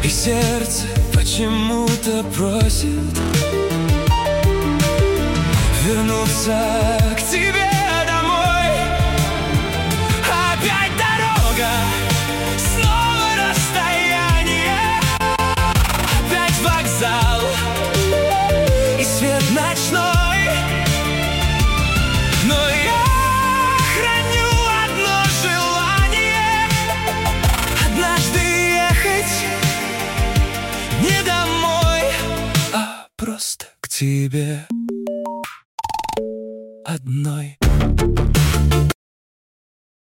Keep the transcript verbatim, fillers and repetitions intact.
И сердце почему-то просит вернуться к тебе домой. Опять дорога, снова расстояние, опять вокзал и свет ночной. Но я храню одно желание: однажды ехать не домой, а просто к тебе одной.